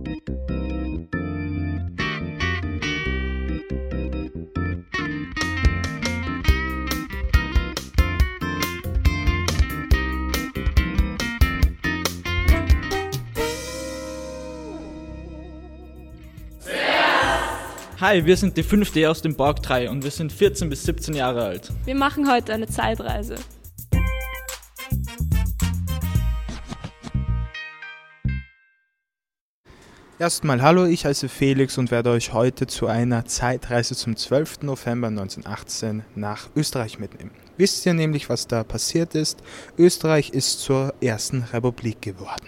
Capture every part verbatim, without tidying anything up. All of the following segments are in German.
Hi, wir sind die fünf D aus dem Borg drei und wir sind vierzehn bis siebzehn Jahre alt. Wir machen heute eine Zeitreise. Erstmal hallo, ich heiße Felix und werde euch heute zu einer Zeitreise zum zwölften November neunzehnhundertachtzehn nach Österreich mitnehmen. Wisst ihr nämlich, was da passiert ist? Österreich ist zur ersten Republik geworden.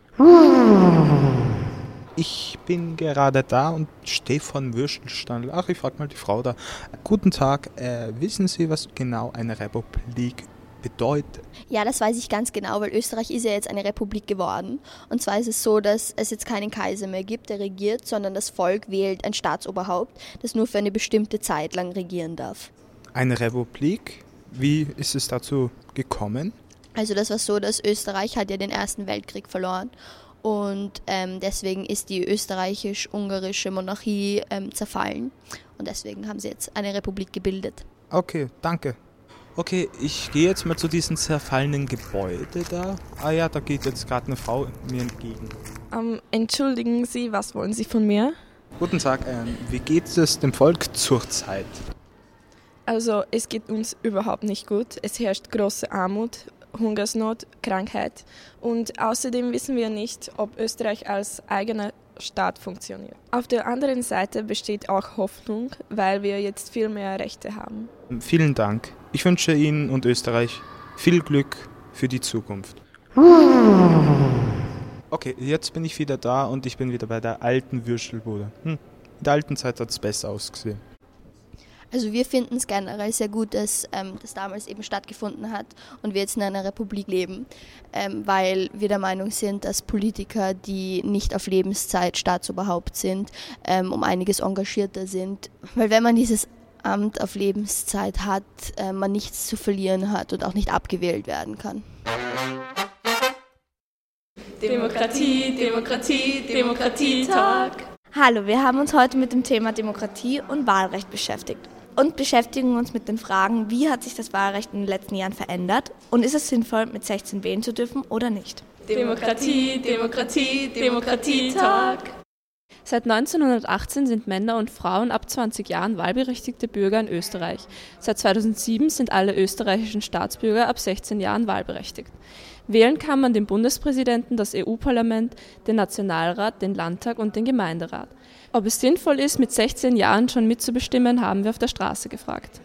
Ich bin gerade da und stehe vor dem Würstelstand. Ach, ich frage mal die Frau da. Guten Tag, äh, wissen Sie, was genau eine Republik bedeutet? Ja, das weiß ich ganz genau, weil Österreich ist ja jetzt eine Republik geworden. Und zwar ist es so, dass es jetzt keinen Kaiser mehr gibt, der regiert, sondern das Volk wählt ein Staatsoberhaupt, das nur für eine bestimmte Zeit lang regieren darf. Eine Republik? Wie ist es dazu gekommen? Also das war so, dass Österreich hat ja den Ersten Weltkrieg verloren. Und ähm, deswegen ist die österreichisch-ungarische Monarchie ähm, zerfallen. Und deswegen haben sie jetzt eine Republik gebildet. Okay, danke. Okay, ich gehe jetzt mal zu diesem zerfallenen Gebäude da. Ah ja, da geht jetzt gerade eine Frau mir entgegen. Ähm, entschuldigen Sie, was wollen Sie von mir? Guten Tag, ähm, wie geht es dem Volk zurzeit? Also, es geht uns überhaupt nicht gut. Es herrscht große Armut, Hungersnot, Krankheit und außerdem wissen wir nicht, ob Österreich als eigener Staat funktioniert. Auf der anderen Seite besteht auch Hoffnung, weil wir jetzt viel mehr Rechte haben. Vielen Dank. Ich wünsche Ihnen und Österreich viel Glück für die Zukunft. Okay, jetzt bin ich wieder da und ich bin wieder bei der alten Würstelbude. Hm, in der alten Zeit hat es besser ausgesehen. Also wir finden es generell sehr gut, dass ähm, das damals eben stattgefunden hat und wir jetzt in einer Republik leben, ähm, weil wir der Meinung sind, dass Politiker, die nicht auf Lebenszeit Staatsoberhaupt sind, ähm, um einiges engagierter sind. Weil wenn man dieses Amt auf Lebenszeit hat, äh, man nichts zu verlieren hat und auch nicht abgewählt werden kann. Demokratie, Demokratie, Demokratietag. Hallo, wir haben uns heute mit dem Thema Demokratie und Wahlrecht beschäftigt und beschäftigen uns mit den Fragen, wie hat sich das Wahlrecht in den letzten Jahren verändert und ist es sinnvoll, mit sechzehn wählen zu dürfen oder nicht? Demokratie, Demokratie, Demokratietag. Seit neunzehnhundertachtzehn sind Männer und Frauen ab zwanzig Jahren wahlberechtigte Bürger in Österreich. Seit zweitausendsieben sind alle österreichischen Staatsbürger ab sechzehn Jahren wahlberechtigt. Wählen kann man den Bundespräsidenten, das E U-Parlament, den Nationalrat, den Landtag und den Gemeinderat. Ob es sinnvoll ist, mit sechzehn Jahren schon mitzubestimmen, haben wir auf der Straße gefragt.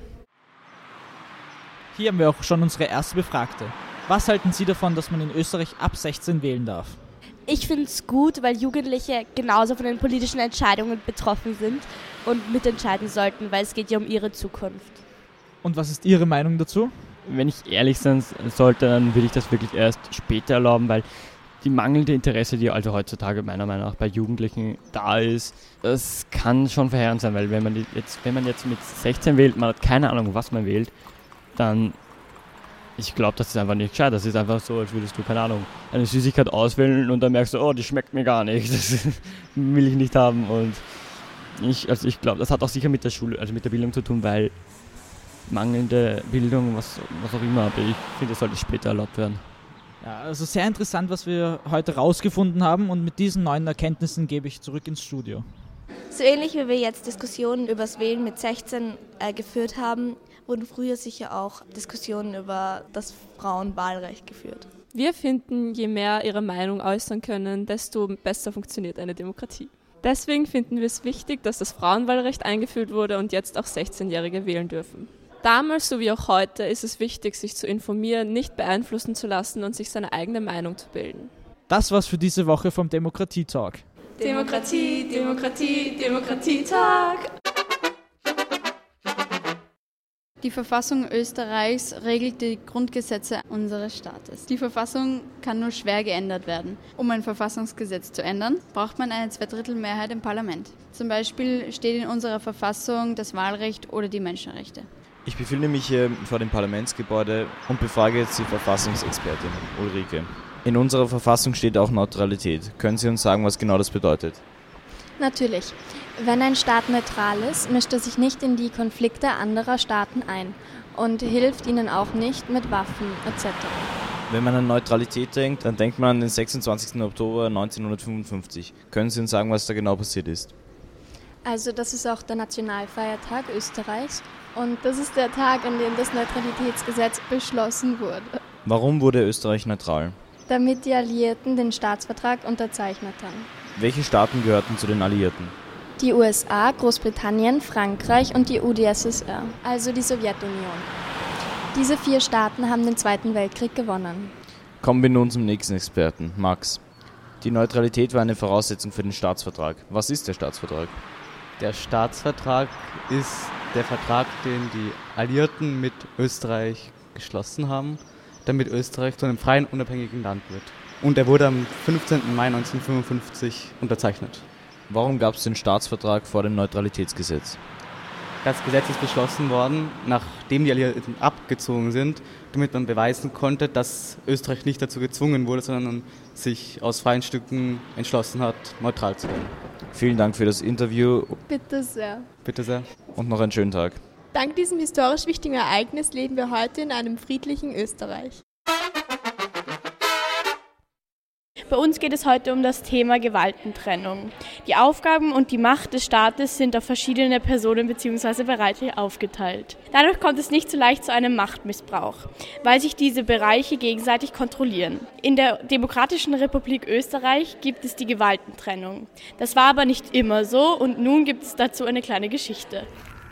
Hier haben wir auch schon unsere erste Befragte. Was halten Sie davon, dass man in Österreich ab sechzehn wählen darf? Ich finde es gut, weil Jugendliche genauso von den politischen Entscheidungen betroffen sind und mitentscheiden sollten, weil es geht ja um ihre Zukunft. Und was ist Ihre Meinung dazu? Wenn ich ehrlich sein sollte, dann würde ich das wirklich erst später erlauben, weil die mangelnde Interesse, die also heutzutage meiner Meinung nach bei Jugendlichen da ist, das kann schon verheerend sein, weil wenn man jetzt, wenn man jetzt mit sechzehn wählt, man hat keine Ahnung, was man wählt, dann, ich glaube, das ist einfach nicht gescheit. Das ist einfach so, als würdest du, keine Ahnung, eine Süßigkeit auswählen und dann merkst du, oh, die schmeckt mir gar nicht, das will ich nicht haben. Und ich, also ich glaube, das hat auch sicher mit der Schule, also mit der Bildung zu tun, weil mangelnde Bildung, was, was auch immer, aber ich finde, das sollte später erlaubt werden. Ja, also sehr interessant, was wir heute rausgefunden haben und mit diesen neuen Erkenntnissen gebe ich zurück ins Studio. So ähnlich wie wir jetzt Diskussionen über das Wählen mit sechzehn äh, geführt haben, wurden früher sicher auch Diskussionen über das Frauenwahlrecht geführt. Wir finden, je mehr ihre Meinung äußern können, desto besser funktioniert eine Demokratie. Deswegen finden wir es wichtig, dass das Frauenwahlrecht eingeführt wurde und jetzt auch sechzehnjährige wählen dürfen. Damals sowie auch heute ist es wichtig, sich zu informieren, nicht beeinflussen zu lassen und sich seine eigene Meinung zu bilden. Das war's für diese Woche vom Demokratie-Talk. Demokratie, Demokratie, Demokratietag. Die Verfassung Österreichs regelt die Grundgesetze unseres Staates. Die Verfassung kann nur schwer geändert werden. Um ein Verfassungsgesetz zu ändern, braucht man eine Zweidrittelmehrheit im Parlament. Zum Beispiel steht in unserer Verfassung das Wahlrecht oder die Menschenrechte. Ich befinde mich hier vor dem Parlamentsgebäude und befrage jetzt die Verfassungsexpertin Ulrike. In unserer Verfassung steht auch Neutralität. Können Sie uns sagen, was genau das bedeutet? Natürlich. Wenn ein Staat neutral ist, mischt er sich nicht in die Konflikte anderer Staaten ein und hilft ihnen auch nicht mit Waffen et cetera. Wenn man an Neutralität denkt, dann denkt man an den sechsundzwanzigsten Oktober neunzehnhundertfünfundfünfzig. Können Sie uns sagen, was da genau passiert ist? Also das ist auch der Nationalfeiertag Österreichs und das ist der Tag, an dem das Neutralitätsgesetz beschlossen wurde. Warum wurde Österreich neutral? Damit die Alliierten den Staatsvertrag unterzeichnet haben. Welche Staaten gehörten zu den Alliierten? Die U S A, Großbritannien, Frankreich und die U d S S R, also die Sowjetunion. Diese vier Staaten haben den Zweiten Weltkrieg gewonnen. Kommen wir nun zum nächsten Experten, Max. Die Neutralität war eine Voraussetzung für den Staatsvertrag. Was ist der Staatsvertrag? Der Staatsvertrag ist der Vertrag, den die Alliierten mit Österreich geschlossen haben, damit Österreich zu einem freien, unabhängigen Land wird. Und er wurde am fünfzehnten Mai neunzehnhundertfünfundfünfzig unterzeichnet. Warum gab es den Staatsvertrag vor dem Neutralitätsgesetz? Das Gesetz ist beschlossen worden, nachdem die Alliierten abgezogen sind, damit man beweisen konnte, dass Österreich nicht dazu gezwungen wurde, sondern sich aus freien Stücken entschlossen hat, neutral zu werden. Vielen Dank für das Interview. Bitte sehr. Bitte sehr. Und noch einen schönen Tag. Dank diesem historisch wichtigen Ereignis leben wir heute in einem friedlichen Österreich. Bei uns geht es heute um das Thema Gewaltentrennung. Die Aufgaben und die Macht des Staates sind auf verschiedene Personen bzw. Bereiche aufgeteilt. Dadurch kommt es nicht so leicht zu einem Machtmissbrauch, weil sich diese Bereiche gegenseitig kontrollieren. In der Demokratischen Republik Österreich gibt es die Gewaltentrennung. Das war aber nicht immer so und nun gibt es dazu eine kleine Geschichte.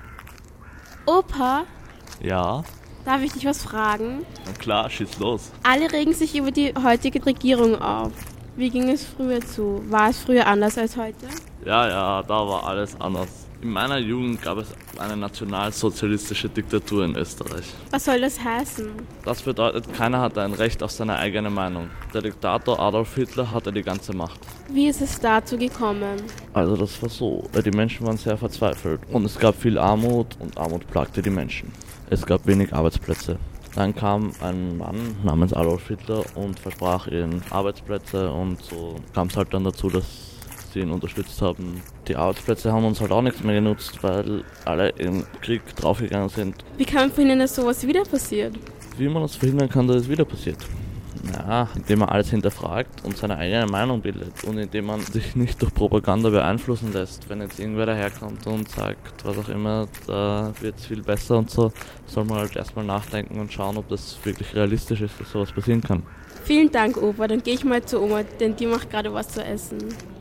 Opa? Ja? Darf ich dich was fragen? Na klar, schieß los. Alle regen sich über die heutige Regierung auf. Wie ging es früher zu? War es früher anders als heute? Ja, ja, da war alles anders. In meiner Jugend gab es eine nationalsozialistische Diktatur in Österreich. Was soll das heißen? Das bedeutet, keiner hatte ein Recht auf seine eigene Meinung. Der Diktator Adolf Hitler hatte die ganze Macht. Wie ist es dazu gekommen? Also das war so, die Menschen waren sehr verzweifelt und es gab viel Armut und Armut plagte die Menschen. Es gab wenig Arbeitsplätze. Dann kam ein Mann namens Adolf Hitler und versprach ihnen Arbeitsplätze und so kam es halt dann dazu, dass sie ihn unterstützt haben. Die Arbeitsplätze haben uns halt auch nichts mehr genutzt, weil alle im Krieg draufgegangen sind. Wie kann man verhindern, dass sowas wieder passiert? Wie man das verhindern kann, dass es wieder passiert? Ja, indem man alles hinterfragt und seine eigene Meinung bildet und indem man sich nicht durch Propaganda beeinflussen lässt. Wenn jetzt irgendwer daherkommt und sagt, was auch immer, da wird es viel besser und so, soll man halt erstmal nachdenken und schauen, ob das wirklich realistisch ist, dass sowas passieren kann. Vielen Dank, Opa. Dann gehe ich mal zu Oma, denn die macht gerade was zu essen.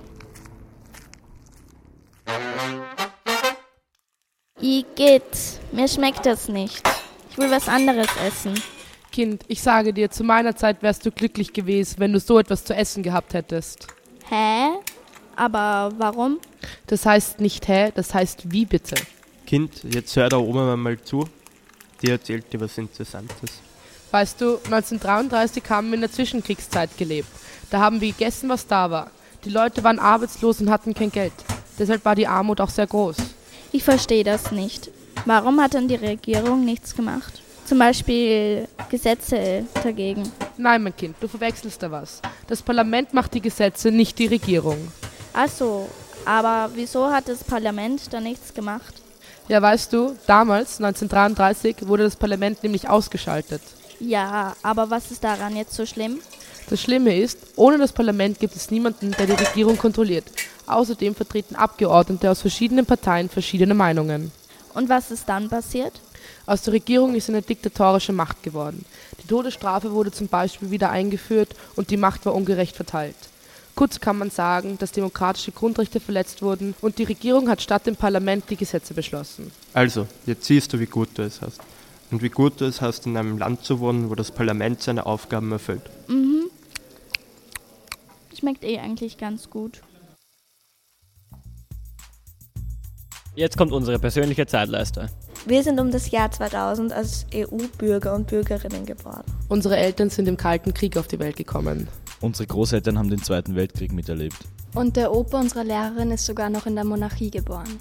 Igitt, mir schmeckt das nicht. Ich will was anderes essen. Kind, ich sage dir, zu meiner Zeit wärst du glücklich gewesen, wenn du so etwas zu essen gehabt hättest. Hä? Aber warum? Das heißt nicht hä, das heißt wie bitte. Kind, jetzt hör der Oma mal zu. Die erzählt dir was Interessantes. Weißt du, neunzehnhundertdreiunddreißig haben wir in der Zwischenkriegszeit gelebt. Da haben wir gegessen, was da war. Die Leute waren arbeitslos und hatten kein Geld. Deshalb war die Armut auch sehr groß. Ich verstehe das nicht. Warum hat dann die Regierung nichts gemacht? Zum Beispiel Gesetze dagegen. Nein, mein Kind, du verwechselst da was. Das Parlament macht die Gesetze, nicht die Regierung. Ach so, aber wieso hat das Parlament da nichts gemacht? Ja, weißt du, damals, neunzehnhundertdreiunddreißig, wurde das Parlament nämlich ausgeschaltet. Ja, aber was ist daran jetzt so schlimm? Das Schlimme ist, ohne das Parlament gibt es niemanden, der die Regierung kontrolliert. Außerdem vertreten Abgeordnete aus verschiedenen Parteien verschiedene Meinungen. Und was ist dann passiert? Aus der Regierung ist eine diktatorische Macht geworden. Die Todesstrafe wurde zum Beispiel wieder eingeführt und die Macht war ungerecht verteilt. Kurz kann man sagen, dass demokratische Grundrechte verletzt wurden und die Regierung hat statt dem Parlament die Gesetze beschlossen. Also, jetzt siehst du, wie gut du es hast. Und wie gut du es hast, in einem Land zu wohnen, wo das Parlament seine Aufgaben erfüllt. Mhm. Schmeckt eh eigentlich ganz gut. Jetzt kommt unsere persönliche Zeitleiste. Wir sind um das Jahr zweitausend als E U-Bürger und Bürgerinnen geboren. Unsere Eltern sind im Kalten Krieg auf die Welt gekommen. Unsere Großeltern haben den Zweiten Weltkrieg miterlebt. Und der Opa unserer Lehrerin ist sogar noch in der Monarchie geboren.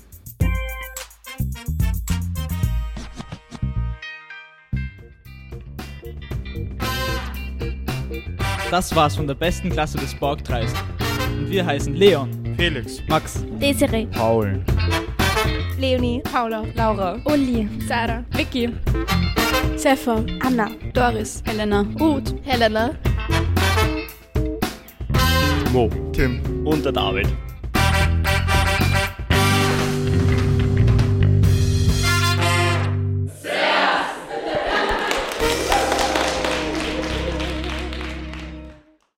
Das war's von der besten Klasse des Borgtreis. Und wir heißen Leon, Felix, Max, Desiree, Paul, Leonie, Paula, Laura, Uli, Sarah, Vicky, Sefa, Anna, Doris, Helena, Ruth, Helena, Mo, Tim und der David.